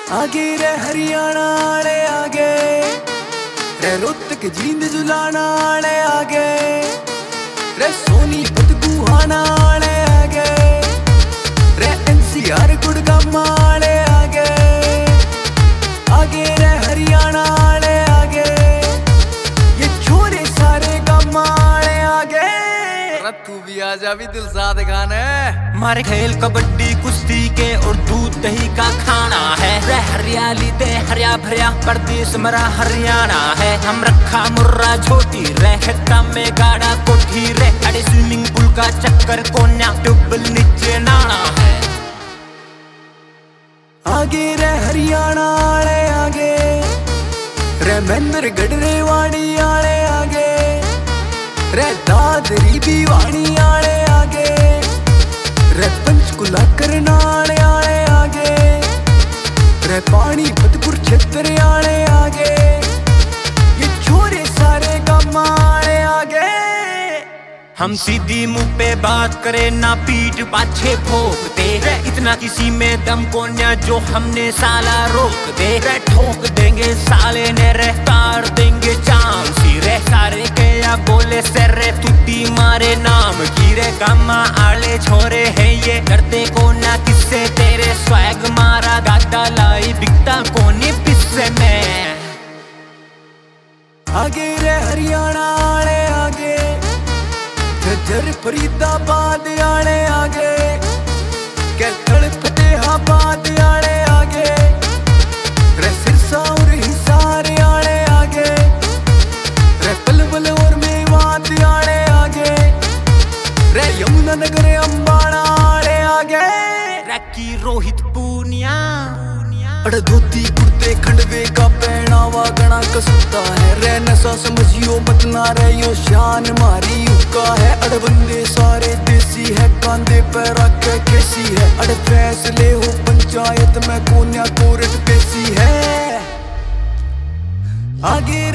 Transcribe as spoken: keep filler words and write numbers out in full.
आगे रे हरियाणा आले आगे रे रोहतक जींद जुलाना आले आगे रे सोनीपत गुहाना आले आगे रे एनसीआर गुड़गांव आले आगे आगे रे हरियाणा आले आगे ये छोरे सारे गांव आले आगे। तू भी आजा भी दिल साथ गाने मारे खेल कबड्डी कुश्ती के और दूध दही का खाना है। रे हरियाली दे हरिया भरिया प्रदेश मरा हरियाणा है। हम रखा मुर्रा छोटी रे खेता में गाड़ा कोठी रे अड़े स्विमिंग पूल का चक्कर कोन्या डुबल नीचे नाना है। आगे रे हरियाणा आले आगे रे महेंद्रगढ़ रेवाड़ी आले आगे रे दादरी दीवानी आले आगे रे पंचकुला करनाल आले आगे रे पानीपत कुरुक्षेत्र आले आगे ये छोरे सारे गांव आले आगे। हम सीधी मुंह पे बात करे ना पीठ पाछे भोंकते रे इतना किसी में दम कोन्या जो हमने साला रोक दे रे ठोक देंगे साले ने रे तार देंगे चांसी रे सारे के या बोले से रे तुती मारे नाम की रे गामा आले छोरे हैं ये करते कोना किससे तेरे स्वैग मारा गादा लाई बिकता कोनी पिस्से में। आगे रे हरियाणा आले आगे झज्जर फरीदाबाद आले आगे कैथल फतेहाबाद आले आगे रे सिरसा और हिसार आले आगे रे पलवल और मेवात आले आगे रे यमुनानगर अंबाड़ा आले आगे रे की रोहित पूनिया अड़ धोती कुर्ते खंडवे का पहनावा गणा कसुता है रे नशा समझियो मत ना रे यो शान मारी उसका है। अड़ बंदे सारे देसी है कांधे पे रखे कैसी है अड़ फैसले हो पंचायत में कोन्या कोर्ट पेशी है। आगे